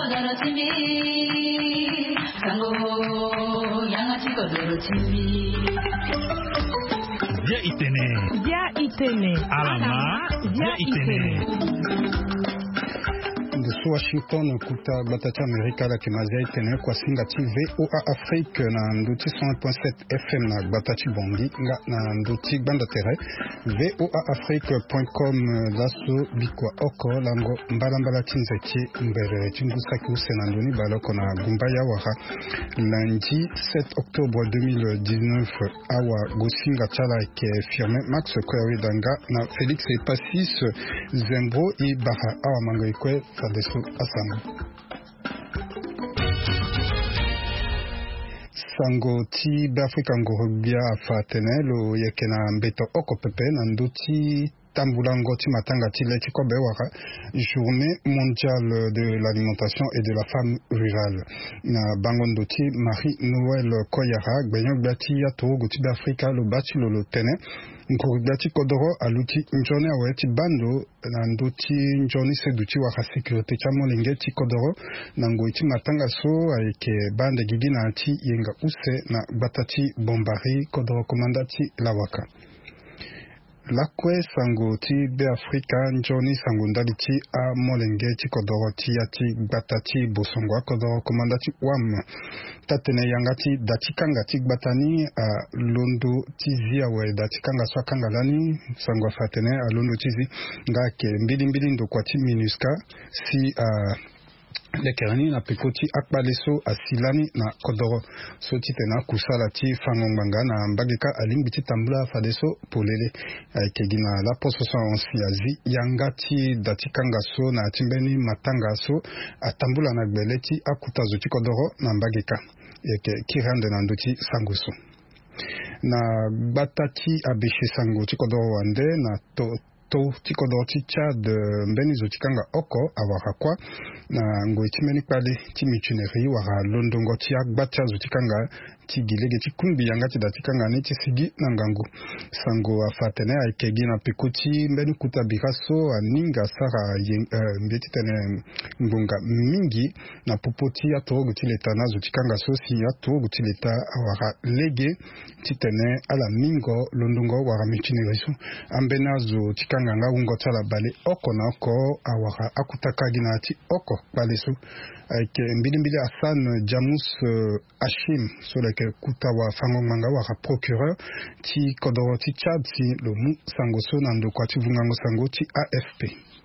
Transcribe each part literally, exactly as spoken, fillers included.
kodoro chimbi sango yangachi kodoro chimbi Dia itene Dia itene Alama Dia itene Ndoso Washington kuta batata Amerika la kimazia itene kwa singa ti V O A Afrique na nduti cent un point sept F M na batati bongi nga na nduti banda tere V O A Afrique point com laso bikwa oko lango mbala mbala tinzeki mbere tingusa kuse na ndoni baloko na gumbaya waka lundi sept octobre deux mille dix-neuf awa gosinga chala ke firme Max Kweri danga na Félix Passis Zembro i baha awa mango ikwe Fadeso Asango. Sango ti Bafrika ngorobia afatenelo yekena mbeto oko pepe na nduti tambulango ti matanga ti leti kobe waka journée mondiale de l'alimentation et de la femme rurale na bangondo ti Marie-Noël Koyara gbenyo gbati ya togo ti Bafrika lo bati lolo tene nkorgbati kodoro aluti njone awe ti bando na ndoti njoni seduti waka sécurité cha molenge ti kodoro na ngoi ti matanga so ayeke bande gigi na ti yenga use na batati bombari kodoro komanda ti lawaka lakwe sango ti be Afrika njoni sango ndali ti a molenge ti kodoro ti ya ti gbata ti bosongo kodoro komanda ti wam tatene yanga ti dati kanga ti gbatani a londo ti zi awe dati kanga so kanga lani sango afatene a londo ti zi nga ke mbili mbili ndo kwa ti minuska si a uh, lekerani na pekoti akbaleso asilani na kodoro so titena kusala ti fangongbanga na mbageka alingbi ti tambula fadeso polele ayekegina la poso so onsiazi yanga ti dati kanga so na timbeni matanga so atambula na gbele ti akutazo ti kodoro na mbageka yeke kirande na nduti sango so na gbata ti abeshe sango ti kodoro wande na to to ti kodoro ti Tchad mbeni zo ti kanga oko awaka kwa na ngoi ti meni kpale ti mituneri waka londongo ti agbati azo ti kanga ti gilege ti kumbi yanga ti da ti kanga ni ti sigi na ngangu sango afatene ayekegi na peko ti mbeni kuta bira so aninga sara uh, mbe ti tene ngbonga mingi na popo ti atorogo ti leta na zo ti kanga so si atorogo ti leta awaka lege ti tene ala mingo londongo waka mituneri so ambeni azo ti kanga nga ungo tala bale oko na oko awaka akutakagi na ti oko bale so ayeke mbili mbili Hassan Jamus uh, Hashim so leke kutawa fango manga waka procureur ti kodoro ti Tchad si lo mu sango so na ndokwa ti vungango sango ti A F P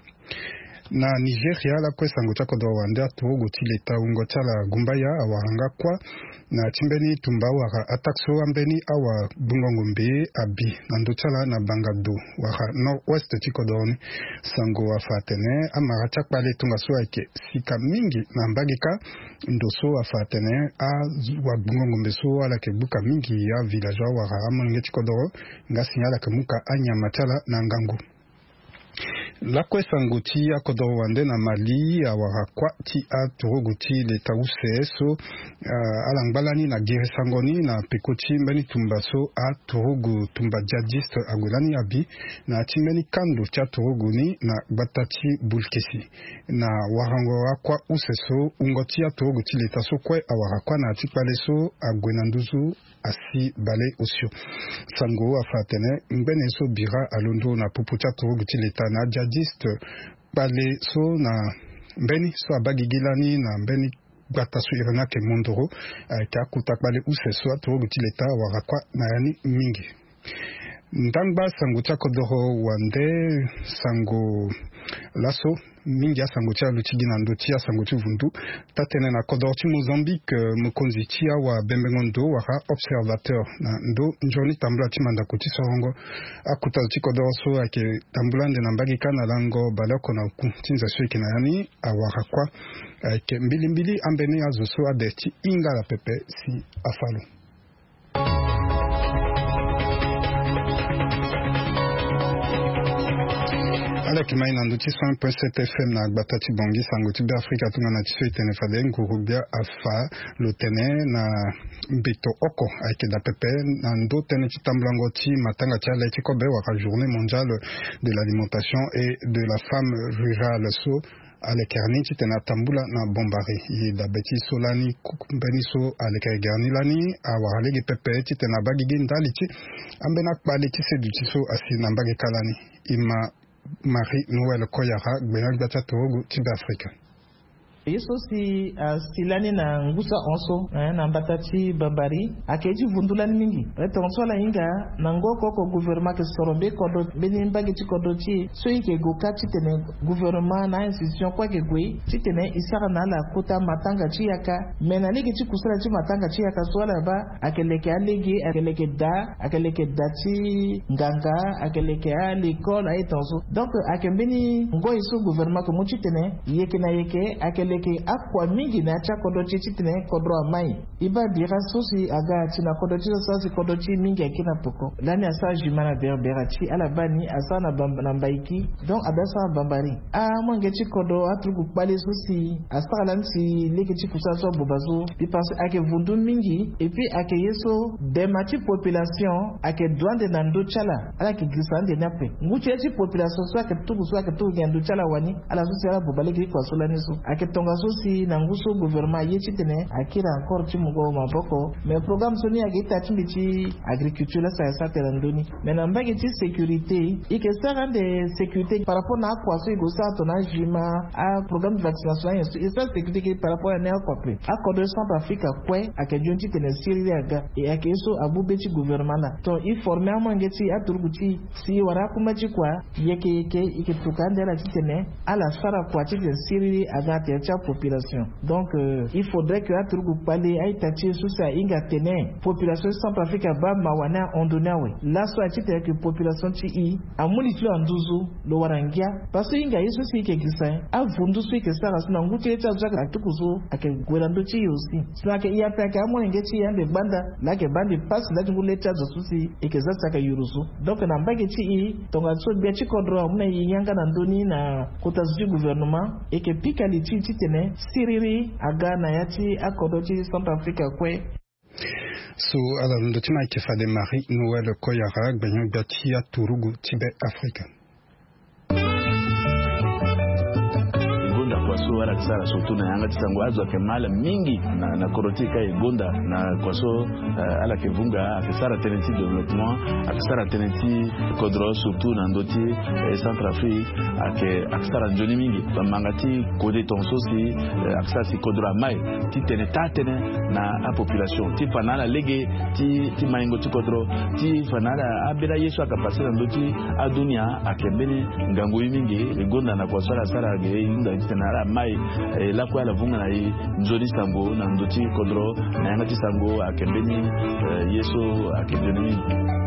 na Nigeria la kwe sango cha kodoro wande atogo ti leta ungo tala gumbaya awahanga kwa na timbeni tumba waka atakso ambeni awa bungongo mbe abi na ndotala na bangado waka nord-ouest ti kodoro ni sango afatene amara chakpale tunga so ake sika mingi na mbagika ndoso afatene a wa bungongo mbe so ala ke buka mingi ya villageois waka amonge ti kodoro nga signala ke muka anya matala na ngango lakwe sango ti akodoro wande na Mali awaka kwa ti atorogo ti leta use so uh, alangbalani na gere sangoni na peko ti mbeni tumba so atorogo tumba jihadiste agwelani abi na ti mbeni kando ti atorogo ni na gbata ti bulkesi na warango akwa use so ungo ti atorogo ti leta so kwe awaka kwa na ti kpale so agwena nduzu asi bale osio sango afatene mbene so bira alondo na popo ti atorogo ti leta na jihadiste bale so na mbeni so abagigilani na mbeni gbata so irana ke mondoro uh, ke akuta bale use so atorogo ti leta awaka kwa na yani mingi ndangba sango cha kodoro wande sango laso mingi ya sango cha luchigi na ndo tia sango cha vundu tatene na kodoro ti Mozambique mokonzi tia wa bembengondo waka observateur na ndo njoni tambula ti mandako ti sorongo akuta ti kodoro so ake tambula nde na mbagika na lango baloko na uku tinza so ike na yani awaka kwa ake mbili mbili ambene azo so ade ti ingala pepe si afalo ala kimai na nduti cent un point sept F M na gbata ti bongi sango ti Bafrika tunga na ti so itene fade ngurubia afa lo tene na mbeto oko ayeke da pepe na ndo tene ti tamblango ti matanga ti ala ti kobe waka journée mondiale de l'alimentation et de la femme rurale so alekerni chitena tambula na bombari ida beti solani kukumbeniso alekerni lani awaralege pepe chitena bagigi ndalichi ambena kpale chisedu chiso asi nambage kalani ima Marie Noël Koyara gbenak data togo tibe Afrika. Yeso si uh, stilani na ngusa onso eh, na mbatati bambari akeji vundulani mingi reto onso la inga na ngoko ko gouvernement ke sorombe kodo beni mbage ti kodo ti so ike go kati tene gouvernement na institution kwa ke gwe ti tene isara na la kota matanga ti yaka mena lege ti kusala ti matanga ti yaka so la ba akeleke alege akeleke da akeleke dati nganga akeleke a l'école ay tonso donc akembeni ngo iso gouvernement ko mu ti tene yeke na yeke akele ke akwa mingi na cha kodochi chitine kodro mai iba dira sosi aga china kodochi sosi kodochi mingi akina poko lani asa jimana berberachi ala bani asa na bamba baiki donc abasa bambari a mange chi kodo atrugu pale sosi asa lanti leke chi kusaso bobazo bi parce ake vundu mingi et puis ake yeso de mati population ake douande na ndo chala ala ke grisande nape nguchi chi population so ake tugu so ake tugu ndo chala wani ala sosi ala bobaleke kwa solani so ake ngasosi na nguso gouvernement yechi tene akira encore ti mugo maboko mais programme soni agita chimbi chi agriculture la sa sa terandoni mais na mbagi ti sécurité ike sara de sécurité par rapport na kwa so go sa to na jima a programme de vaccination et ça sécurité par rapport à na kwa pe accord de Centrafrique kwe akejonti tene siri aga et akeso abube ti gouvernement na to i former amangeti aturguti si wara kuma ti kwa yeke yeke ike tukande la ti tene ala sara kwa ti siri aga te population donc euh, il faudrait que atrugu pale ay tati susa inga tene population Centrafrique ba mawana ondonawe la so atite que population ti i amuli tu anduzu lo warangia parce que inga yesu si ke gisa avundu su ke sara suna nguti ta zaka atukuzo ake gwelando ti yosi suna ke iya pa ka mo ngeti yande banda la ke bandi pass la ngule ta zo susi e ke zasa ka yurusu donc na mbage ti i tonga so be ti kodro amuna yanga na ndoni na kotazu gouvernement e ke pikaliti ti tene siriri aga na yati akodoti Centrafrique kwe so ala ndo tima ke fa de Marie Noël Koyara gbenyo gati ya turugu tibe Afrika kwaso wala kisara surtout na yanga tisango azo ke mala mingi na na korotika igonda na kwaso uh, ala ke vunga akisara tenenti développement akisara tenenti kodro surtout na ndoti eh, Centrafrique ake akisara njoni mingi bamangati kode tonso si uh, akisara si kodro mai ti tene tatene na a population ti fanala lege ti ti maingo ti kodro ti fanala abira yesu akapase na ndoti adunia akembeni ngango mingi igonda na kwaso la sara ge inda tena mai eh, la kwa la vunga na i nzoni sango na ndoti kodro na yanga ti sango akembeni eh, yeso akembeni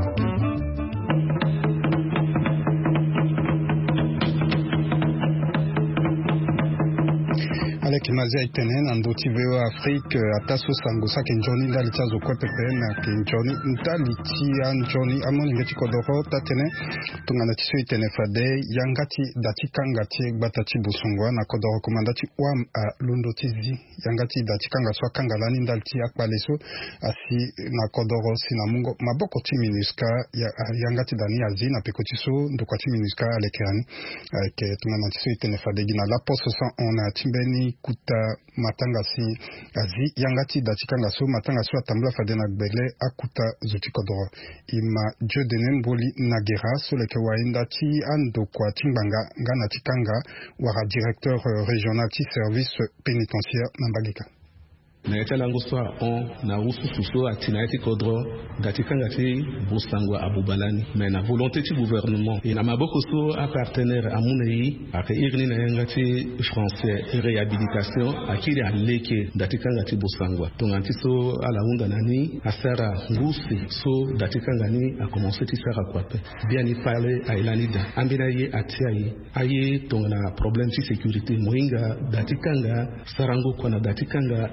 Aleki mazia itene na ndoti veo Afrique ataso sango sa kenjoni ndali chazo kwe pepe na kenjoni ndali tia njoni amoni ngeti kodoro tatene tungana tiso itene fade yangati dati kangati batati busungwa na kodoro komandati wam a lundo tizi yangati dati kanga swa kangalani ndali tia kwaleso asi na kodoro sinamungo maboko ti minuska ya, yangati dani azi na pekotiso ndukwati minuska alekeani ke tungana tiso itene fade gina la poso sa ona timbeni kuta matangasi azi yangati datikanga so matangaso atambla fadena gbele akuta zotikodoro ima jodene mboli nagera soleke wainda ti ando kwa timbanga ngana tikanga wara directeur régional ti service pénitentiaire nambagika na yata lango swa on na usu suso atinayati kodro datikanga ti busangwa abubalani mais na volonté ti gouvernement et na maboko so a partenaire amunei ake irni na yanga ti français réhabilitation akiri aleke datikanga ti busangwa tonganti so ala unda nani asara ngusi so datikanga ni a commencé ti sara kwape bien ni parler a elanida ambina ye atiai aye tongana problème ti sécurité moinga datikanga sarango kona datikanga akembe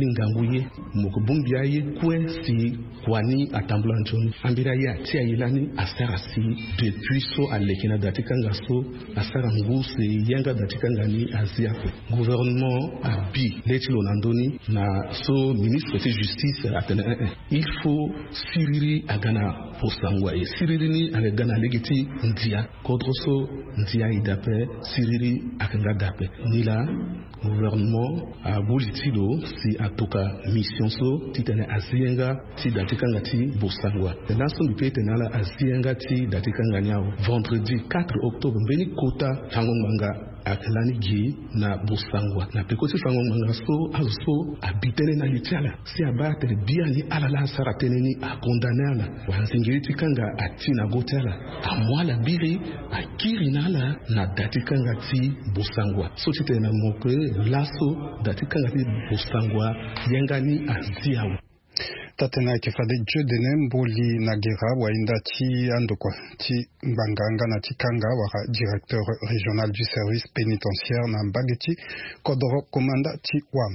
nganguye mukubumbia ye kwensi kwani atambula njoni ambira ya tia ilani asara si depuis so alekina datika ngaso asara ngusi yenga datika ngani azia gouvernement abi leti lonandoni na so ministre de justice atene il faut siriri agana posangwa e siriri ni agana legiti ndia kodroso ndia idape siriri akanga dape nila gouvernement a bolitilo si atoka mission so titene azienga ti datika ngati bosangwa laso lupete nala azienga ti datika nganyao vendredi quatre octobre mbeni kota fango manga akalani gi na bosangwa na pekoti fango manga so aso abitene na litiala si abatele bia ni alala saratene ni a condamnala wanzingiriti kanga atina gotela amwala biri akiri nala na datika ngati bosangwa so titene na mokwe laso datika ngati bosangwa yengani aziawo tatena kifade jodene mboli nagera wainda ti andokwa ti mbanganga na tikanga waka directeur régional du service pénitentiaire na mbageti kodoro komanda ti wam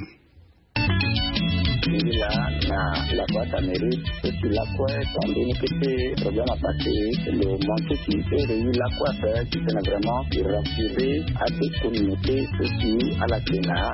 là na la boîte à mairie c'est la quoi quand on était problème à passer le manque qui est de la quoi faire qui est vraiment rassurer à toute communauté aussi à la Sénat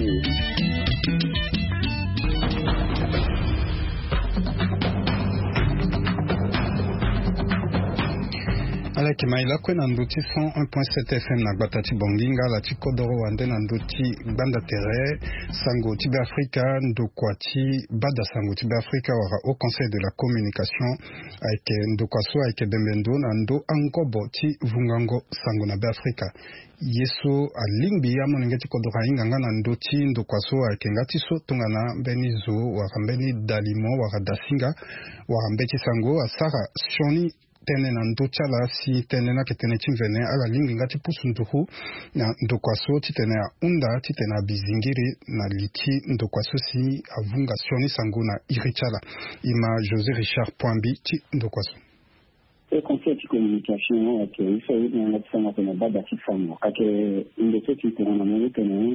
ala kimaila kwena nduti cent un point sept F M na batati bonginga la ti kodoro wande na nduti banda terre sango tibe Afrika ndokwa ti bada sango tibe Afrika wara au conseil de la communication aike ndokwa so aike bembendo na ndo angobo ti vungango sango na be Afrika yeso alingbi ya monenge ti kodoro inganga na ndoti ndokwa so aike ngati so tungana beni zo wara beni dalimo wara dasinga wara mbeti sango asara shoni tene na ndocha la si tene na ketene chimvene ala lingi ngati pusunduhu na ndokwaso titene ya unda titene ya bizingiri na liti ndokwaso si avunga sioni sangu na irichala ima José Richard Poambi ti ndokwaso le conseil de communication que il faut une nation comme bada femme que une de ces qui est en Amérique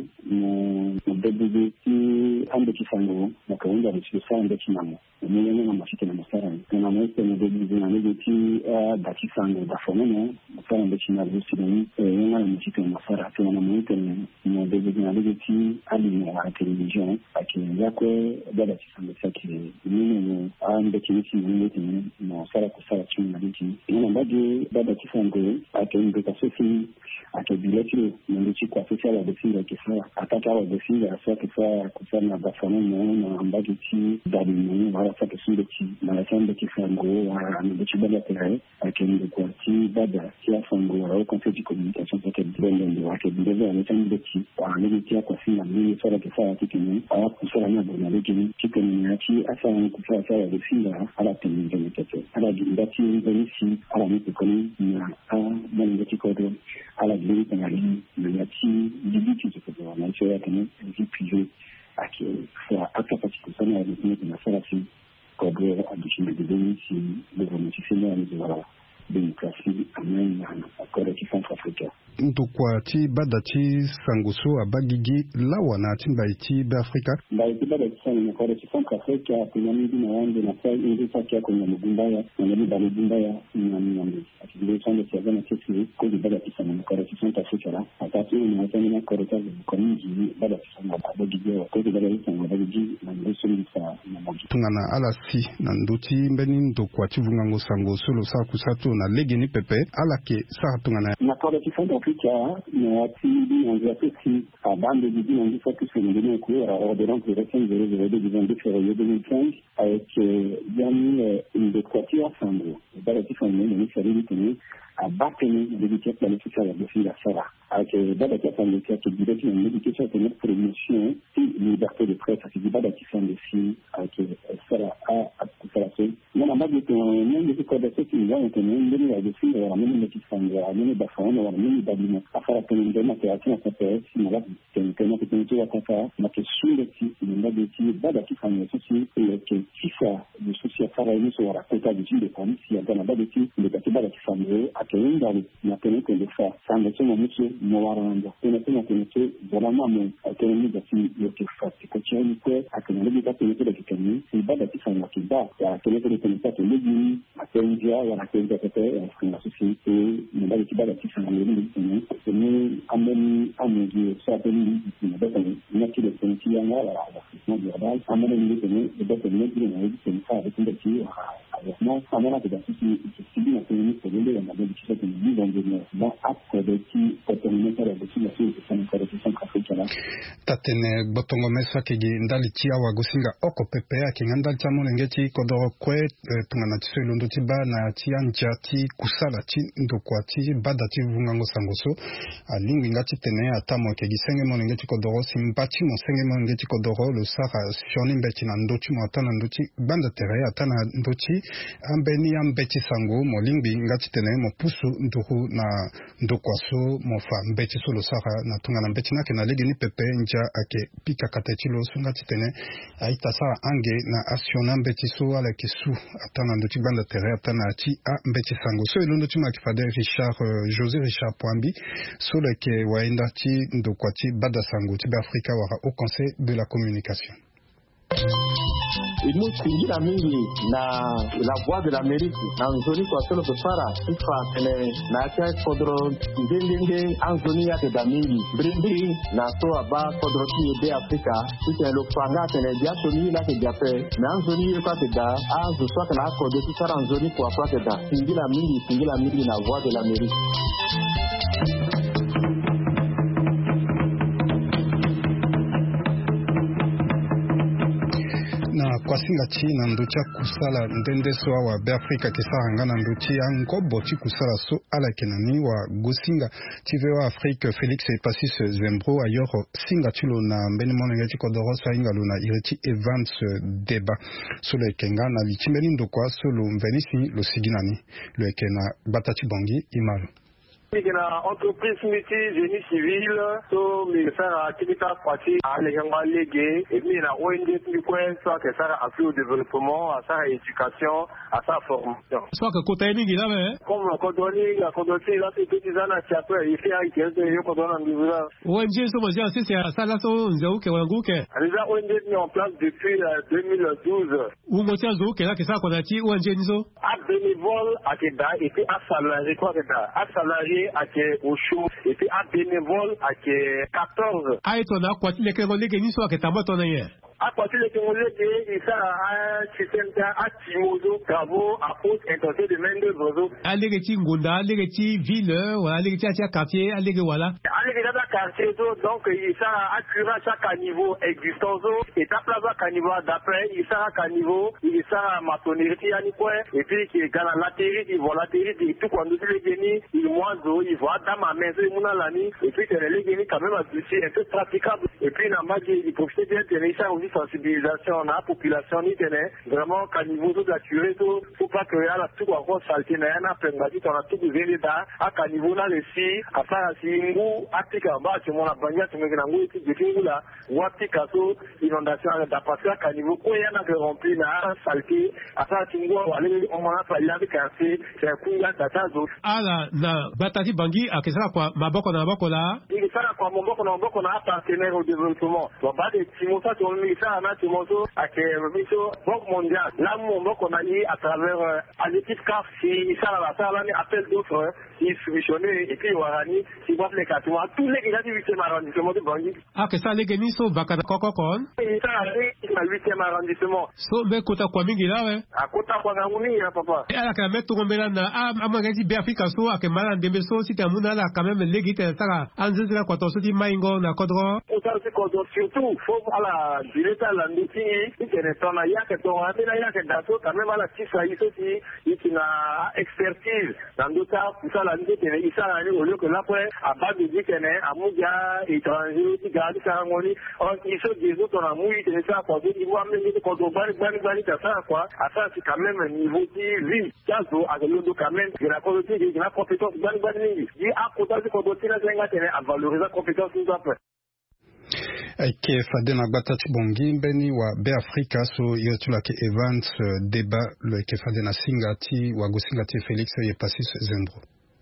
no no bébé qui ande qui fango na ka unda ci sa ande ci mamo ni ne na mashike na masara na mo se no bébé na ne ci da ci fango da fono fa ande ci na rusi ni e na mashike na masara to na mo ne no bébé na ne ci ali mo a television que ya ko bada ci fango sa ki ni ne ande ci ci ni ne no sara ko sara ci na ni ina mbaje bada kifango ake mbeka sofi ake bileti mwandishi kwa sasa la definga kifaa ataka wa definga asa kifaa kufanya bafano na mbaje ti dadi ni wala sasa sinde ti na sande kifango wa mbaje bada tere ake mbeka ti bada ti afango wa conseil de communication pour que bende ndo ake bende na sande ti wa ni ti kwa sina ni sala kifaa tikini au kusala na bwana legini tikini ni ati asa kufaa sala definga ala television tete ala ndati ni à la mise de commune, à dans les petits codes, à la grille, à la ligne, il y a qui limite ce que on a fait à tenir, et puis à qui soit à capacité de sonner avec nous de la sélection, code à définir des données si le gouvernement fait à nous voilà démocratie amène à collectif centrafricain. ndokwa ti bada ti sangoso abagigi lawa na timba ti be Afrika ba ti bada ti sango ko ti centrafrica kuna midi na wande na sai ndi sakia kuna mugumbaya na ndi ba mugumbaya na nyambe ati ndi sango ti agana ti ko di bada ti sango ko ti centrafrica la atati na sango na ko ta ko ni bada ti sango abagigi ko di bada ti sango abagigi na ndi so ni sa na mogi tungana ala si na ndoti mbeni ndokwa ti vungango sango solo sa kusato na legeni pepe ala ke sa tungana na ko ti sango Africa, mais à Tunisie, on voit aussi à bande de Didi, on dit ça que c'est une donnée cours à ordonnance de récent zéro zéro deux du vingt-deux février deux mille cinq, avec bien une déclaration en gros. Le balatif en ligne, il fallait lui à battre les députés planifiés à la défense de la Sarah. Avec le balatif en ligne, qui dit qu'il y a une éducation de notre promotion et liberté de presse, qui dit balatif en ligne, avec Sarah A, à Sarah C, Mwana mbagi to mungu ziko da sisi nzao tene mbili ya jisi ya ramini ya kisanga ya ramini bafaona ya ramini badina afara tene ndema kwa atina kwa pesi na labi tene tene kutentu ya kaka na kesule ki mbagi ki bada kifanya sisi ile ke kisa de sisi ya fara iniso wara kota jisi de polisi ya gana bada ki mbega bada kifanya akaenda na tene kende fa sanga chuma mtu mwaranda tene tene tene zala mamo tene mbega ki yoke fa tiko chani kwe akana mbega tene kende kikani bada kifanya kiba ya tene kende Penipati legi atenja wanatenja tete na societe mbali kibada kisa na mbili ni ni ameni amegi sababu ni mbele ni kile pentia ngala la na ndio ameni ni ni ndio ni ni ni penisa ndio ki no amana kwa sisi sisi na kwenye kwenye ya mbele kisa ni ndio ndio na hapo de ki otonometa ya kisa sisi sana kwa kisa Afrika tatene botongo mesa kigi ndali tia wa gusinga oko pepe yake ngandali chamo ngeti kodoro kwe tungana tiso ilondo tiba na tia njati kusala ti ndokwa ti bada ti vungango sangoso alingi ngati tene atamo kegi senge mo ngeti kodoro simpati mo senge mo ngeti kodoro lo sara sioni mbeti na ndochi mo atana ndochi banda tere atana ndochi ambeni ambeti sango mo lingi ngati tene mo pusu ndoku na ndokwa so mo fa mbeti so lo sara na tungana mbeti na kena legi ni pepe nja ake pika katechilo sungati tene aita sara ange na asiona mbeti so ala kisu atana ndochi banda tere atana ti a mbeti sango so ilondo ti makifade Richard uh, José Richard Poambi so le ke waenda ti ndokwa ti bada sango ti Afrika wara au conseil de la communication. Inu singira mingi na la voix de l'Amérique na nzoni kwa solo kupara sifa tene na kia kodro ndenge anzoni ya da mingi brindi na so aba kodro ki ebe Afrika ite lo panga tene dia soni la ke jape na anzoni ye kwa da azu so kana ko de sara anzoni kwa kwa da singira mingi singira mingi na voix de l'Amérique. Kwa singa chi na ndocha kusala ndende so wa Afrika kisara ngana ndochi angobo chi kusala so ala kenani wa gosinga tive wa Afrique Félix et Passis Zembro ailleurs singa chilo na mbeni mona chi kodoro so inga luna ireti Evans débat so le kenga na lichimeli ndokwa so lo mvenisi lo siginani le kena batati bongi imalo na entreprise multi génie civil so mi sara akibita kwati alengwa lege et mi na O N G mi coin soit que ça a fait au développement à sa éducation à sa formation soit que côté ni gila mais comme la codoni la codoni là c'est petit zana qui après il fait avec des yo codona ndivula O N G so mo c'est c'est ça là so nzau ke wangu ke déjà O N G mis en place depuis deux mille douze ou mo tia zo ke là que ça qu'on a ti O N G nizo à bénévole à Keda et puis à salarié quoi Keda à salarié à au chaud et puis à bénévole à quatorze ah et ton a quoi les que les que ni soit que tamo ton hier à partir de Congolais et ça a système à Timozo travaux à haute intensité de main d'œuvre aller que ti ngunda aller que ti ville voilà aller que ti quartier aller que voilà aller que dans quartier donc ça a curé à chaque niveau existant et ta place à niveau d'après il ça à niveau il ça maçonnerie à quoi et puis qui est dans la latérite il voit la latérite et tout quand nous les génie il moiseau il voit dans ma maison mon l'ami et puis que les génie quand même un peu praticable et puis na magie il profite bien de ça aussi sensibilisation na population ni tenait vraiment qu'à niveau de la curée tout faut pas que la tout encore salté na na pengati on a tout besoin da à niveau na le si à ça si ngu atika ba tu mona banya tu ngena ngu ti bitingu la wati kaso inondation da parce qu'à niveau ko yana que rempli na salté à ça tingu wale on m'a pas la quartier c'est kunga tata zo ala na batati bangi akisala kwa maboko na maboko la il sala kwa maboko na maboko na partenaire au développement on va de timosa tu ça na timoso ake miso banque mondiale là mon banque on a eu à travers euh, à l'équipe C A F si ça la ça là ni appel d'offres il soumissionné et puis warani si voit les quatre mois tous les gars du huitième arrondissement de Bangui ah que ça les geni so bakata kokokon et ça la huitième arrondissement so be kota kwa mingi là ouais à kota kwa nguni ya papa et ala ka meto ngombela na ah amangati be Afrika so ake mala ndembe so si tamuna la quand même legite ça anzela kwa toso di maingo na kodro autant c'est kodro surtout faut à la l'état landitini ikene tona yake tona tena yake dato quand même ala tisa iso si ikina expertise nandota kusala ndikene isala ni olio que là après abadi dikene amuja étranger ti gadi sangoni on iso jesu tona mui tene ça pour dire il voit même que quand on bani bani bani ça quoi à ça c'est quand même un niveau qui vit caso avec le quand même de la qualité de la compétence bani bani dit à côté de quand on tient zenga tene à valoriser compétence tout après Aike Fadena Batati Bongi Beni wa Be Africa so yotula ke Evans débat le ke Fadena Singati wa go Singati Félix ye passis Zendro.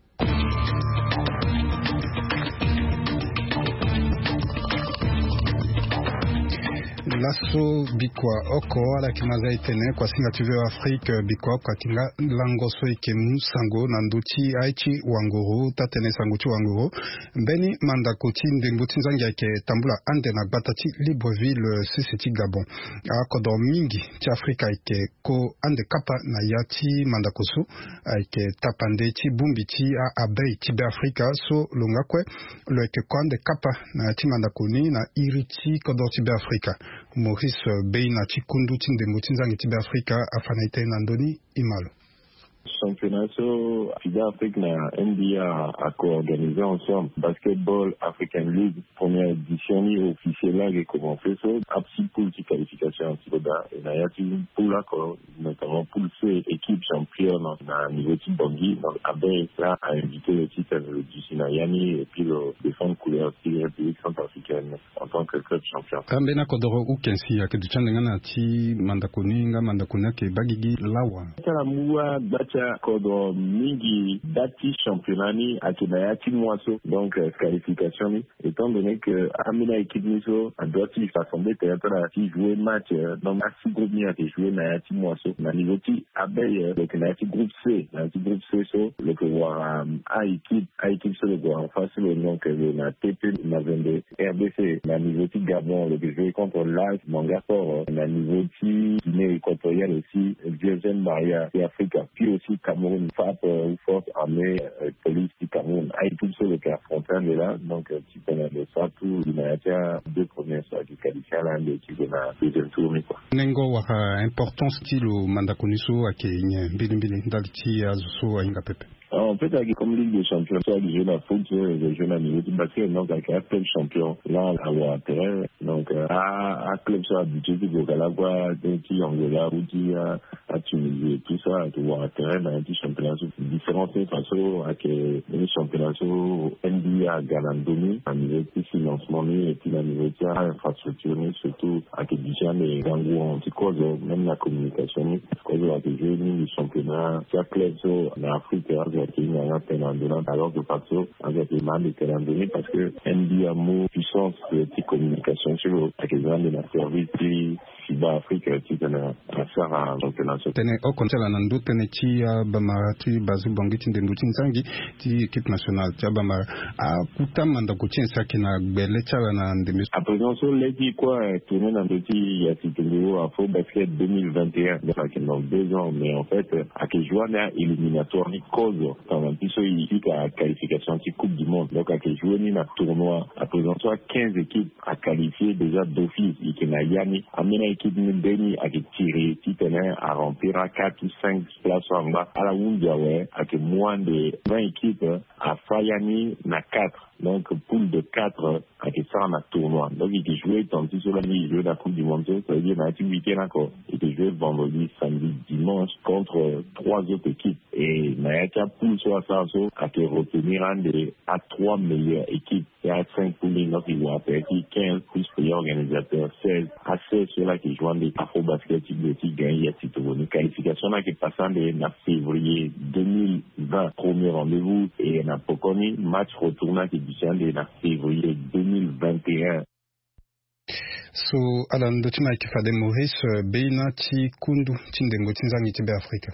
Lasso bikwa oko ala kimaza itene kwa Singati Ve Afrique bikwa kwa kinga langoso ikemu sango nanduti aichi wangoro tatene sanguchi wangoro Beni mandakoti ndembuti nzangi yake tambula ande na batati Libreville sisiti Gabon akodo mingi ti Afrika ike ko ande kapa na yati mandakosu ike tapande ti bumbi ti a abei ti Be Afrika so longakwe lo ike ko ande kapa na ti mandakoni na iriti kodo ti Be Afrika Maurice Beina ti kundu ti ndembuti nzangi ti Be Afrika afanaite nandoni imalo. Championnat Sud Afrique na N B A a co-organisé ensemble Basketball African League première édition officielle qui a commencé so a petit pool de qualification antipoda et na yati pool là notamment pool C équipe championne na niveau de Bangui donc Abe ça a invité le titre du Sinayani et puis le défendre couleur de la République centrafricaine en tant que club champion. Kambena kodoro ukensi ya keduchanga na ti mandakoni nga mandakona ke bagigi lawa. Kala muwa bacha kodo mingi dati championnat akinayati mwaso donc euh, qualification ni étant donné que amina équipe miso a doit il s'assembler peut-être à si jouer match euh, donc à six groupes ni a jouer nayati mwaso na niveau ti abey euh, donc nayati groupe C nayati groupe C so le que voir a équipe a équipe so le voir en face le nom que le na T P na vingt-deux R D C na niveau ti Gabon le que jouer contre Live Mangafort na niveau ti Guinée équatoriale aussi Virgin Maria et Afrique puis aussi Cameroun, F A P, ou force armée, euh, police du Cameroun, a tout sur le cas frontal là, donc tu connais de ça tout, il y a deux premiers soirs du qualifié là, mais tu connais deuxième tour quoi. Nengo waka important style au mandakoniso ake nye mbili mbili ndaliti azuso inga pepe. En fait, comme Ligue des Champions, soit les jeunes à foot, les jeunes à niveau de basket, donc avec un club champion, là, à Ouattara, donc à un club soit habitué de Galagua, qui Angola, ou qui à Tunisie, tout ça, à Ouattara, dans un petit championnat, différentes façons, avec les championnats N B A, Galandomi, à niveau de financement, et puis à niveau de infrastructure, surtout avec des gens, les gangos anti-cause, même la communication, cause avec les jeunes, les championnats, chaque club, en Afrique, alors que Paxo avait été mal de parce que N B A mot puissance de communication sur les gens de la service FIBA Afrique qui est un affaire championnat. Tene au contraire nando tene ti bamarati bazu bangiti ndenduti nzangi ti équipe nationale ti bamara a kuta manda ko tsensa kina bele tala na ndemi. À présent sur l'équipe quoi tourner dans le petit ya titulu Afro Basket deux mille vingt et un dans deux ans mais en fait à que jouer na éliminatoire ni cause quand un petit il y a qualification de Coupe du Monde donc à que jouer ni na tournoi à présent soit quinze équipes à qualifier déjà d'office et qui n'a yani amena équipe ni beni à tirer titulaire à remplir à quatre ou cinq places en bas à la Wundiawe à que moins de vingt équipes à Fayani na quatre donc poule de quatre à que ça en a tournoi donc il était joué tantôt sur la nuit il jouait la Coupe du Monde ça veut dire dans un week-end encore il était joué vendredi samedi dimanche contre trois autres équipes et Nayaka poule sur ça à que retenir un des à trois meilleures équipes et à cinq poules donc il va faire quinze plus pays organisateurs seize à seize ceux-là qui jouent des Afro Basket qui gagnent à titre de qualification là qui est passant de février deux mille vingt premier rendez-vous et n'a pas connu match retournant qui est de février deux mille vingt et un. So alan dotima ki fade Maurice Beina ti kundu tindengo tinzangi ti Be Africa.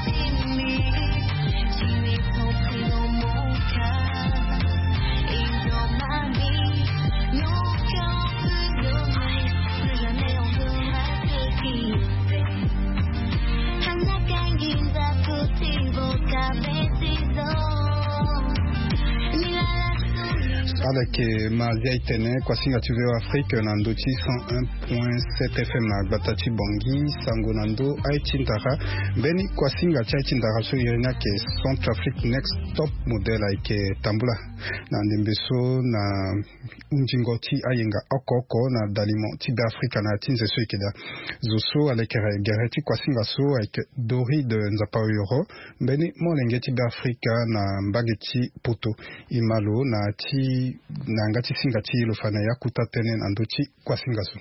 Ain't no alake mazia itene kwa singa T V Afrique na ndoti cent un point sept F M na Batati Bongi sango nando aichindara beni kwa singa cha chindara so irina ke Centrafrique Next Top Model aike tambula na ndembeso na unjingoti ayenga okoko na dalimo Tibe Africa na tinze so ikeda zoso aleke gereti kwa singa so aike Dori de Nzapa Euro beni molenge Tibe Africa na mbageti poto imalo na ti na ngati singa ti lofana ya kutatene na ndoti kwa singa so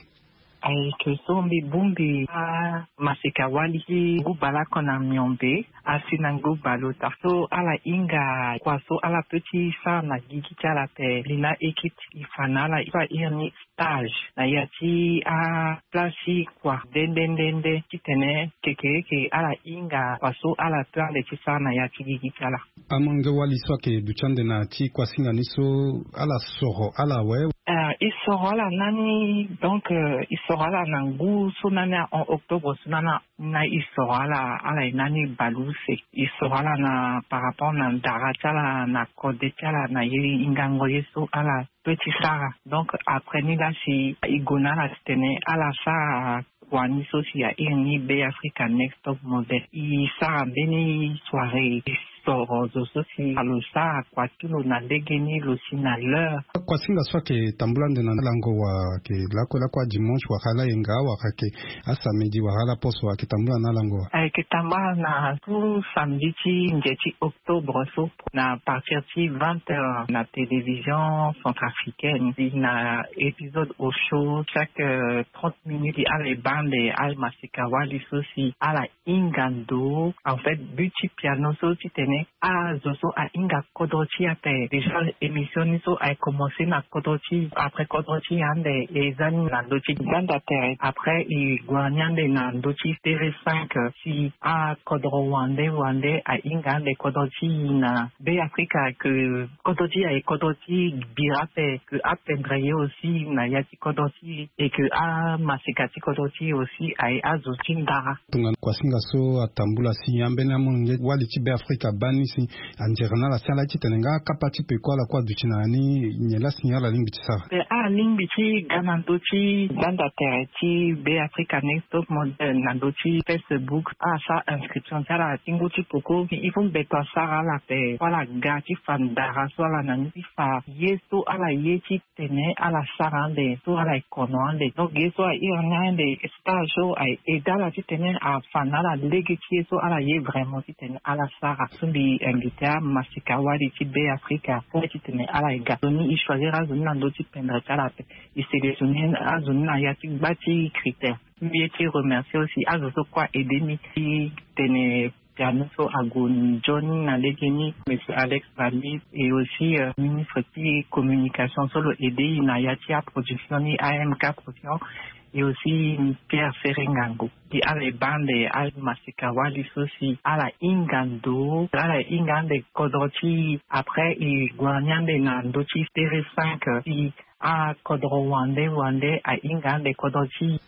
aike sombi bumbi a masekawali gubala kona myombe asina gubalo taso ala inga kwaso ala petit sa na gigi chala pe lina ekit ifanala ifa irni stage na yati a plasi kwa denden dende kitene kekeke ala inga kwaso ala plan de tisa na yati gigi chala amonge wali swake duchande na ti kwa singa niso ala soro ala we Uh, il sera là nani donc uh, il sera là nangu sunana en octobre sunana na il sera là ala nani baluse il sera là na par rapport na darachala na kodechala na yiri ingango yeso ala petit sara donc après ni là si igona la tene ala sa kwani so si ya irni be Africa Next Top Model i sara beni soirée soro zo si alusa kwa kilo na degeni lo sina leur kwa singa swake tambulande na lango wa ke lako la kwa dimanche wa hala inga wa kake asa midi wa hala poso wa kitambula na lango ay kitamba na tout samedi ti ngeti octobre so na partir ti vingt heures na télévision centrafricaine na épisode au show chaque uh, trente minutes à les bandes al masikawali so si à la ingando en fait buti piano so si tene a zoso a inga kodoti ate déjà émission so a commencé na kodoti après kodoti ande ezani na doti banda terre après i guanyande na doti T V cinq si a kodro wande wande a inga de kodoti na be Africa que kodoti a kodoti birate que a pendreye aussi na yati kodoti et que a masikati kodoti aussi a azotindara tunga kwa singa so atambula si yambe na munge wali Tibe Africa banisi anjerna la sala ti tenenga kapati pe kwa la kwa duchina ni nyela signala limbi tsara e a limbi ti ganandochi banda terre ti be Africa Next Top Model nandochi Facebook a sa inscription sala tingo ti poko il faut beto sara la pe wala gati fandara so la nani fa yeso ala yeti tene ala sarande so ala konoande donc yeso a irnande stage ai edala ti tene a fanala legeti so ala ye vraiment ti tene ala sara sumbi invité à masikawali ti be Africa pour ti tene ala ega doni i choisir a zoni nando ti pendra chala pe i sélectionner a zoni na ya ti bati critère mi ti remercier aussi a zo quoi aider mi ti tene piano so agon Johnny na legeni monsieur Alex Bali et aussi euh, ministre ti communication solo aider na ya ti a production ni A M K production et aussi Pierre Ferengango qui a les bandes al masikawali aussi à la ingando à la ingande kodoti après il guanyande na doti T V cinq qui a kodro wande wande a ingande kodoti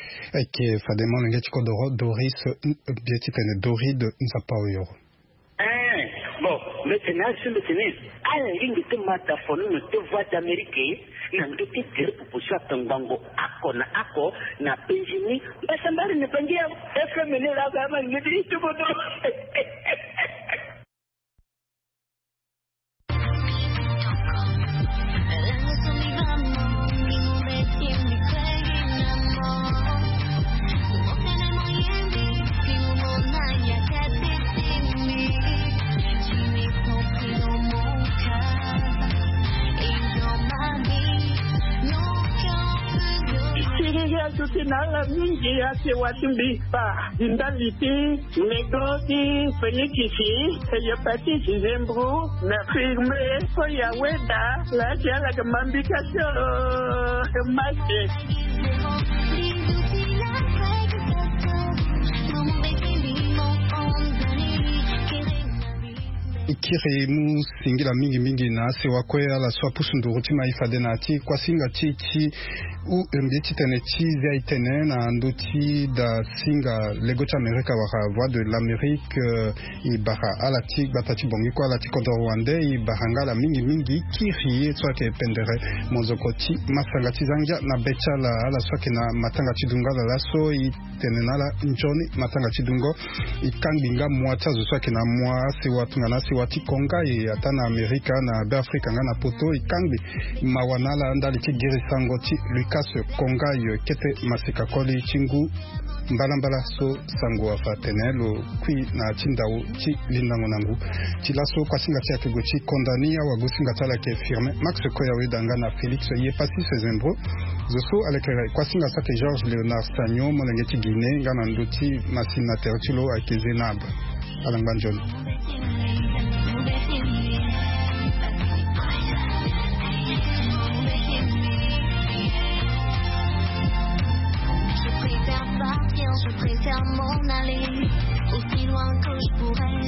eke fademo ngeti kodoro Doris bieti tene Dori de Nzapa Euro eh bon maintenant sur le tennis à la ligne de mataphone de voix d'Amérique na ndoki tere pupushwa tangango ako na ako na penjini basambari ne pengia F M ne la kama ngidi tukodo Tutinala mingi ya se watumbi pa indaliti negoti fenikisi ya pati zembru na firme ko ya weda la jala kamambika so masse kiri mu singila mingi mingi na sewa kwe ala swa pusunduru tima ifade na ti kwa singa chi chi u mbiti tene chi zia itene na nduti da singa lego cha Amerika waka voix de l'Amérique i baha ala ti batati bongi kwa ala ti kodo rwande i bahanga la mingi mingi kiri swa ke pendere mozoko ti masanga ti zangja na becha la ala swa ke na matanga ti dunga la laso i tene na la njoni matanga ti dungo i kangbinga mwata zo swa ke na mwa sewa tungana sewa ti konga i ata na Amerika na be Afrika nga na poto i kangbi mawana la ndali ti girisango ti Lucas Konga yo kete masika koli chingu mbala mbala so sango afa tenelo kui na chindao ti lindango nangu ti laso kwa singa ti akego ti kondani awa go singa tala ke firme Max Koya wedanga na Félix ye pasi sezembro zoso alekere kwa singa sa ke Georges Léonard Sagnon molenge ti Guinée nga na ndo ti masina tertilo akeze nab alangban John. Je préfère m'en aller aussi loin que je pourrais.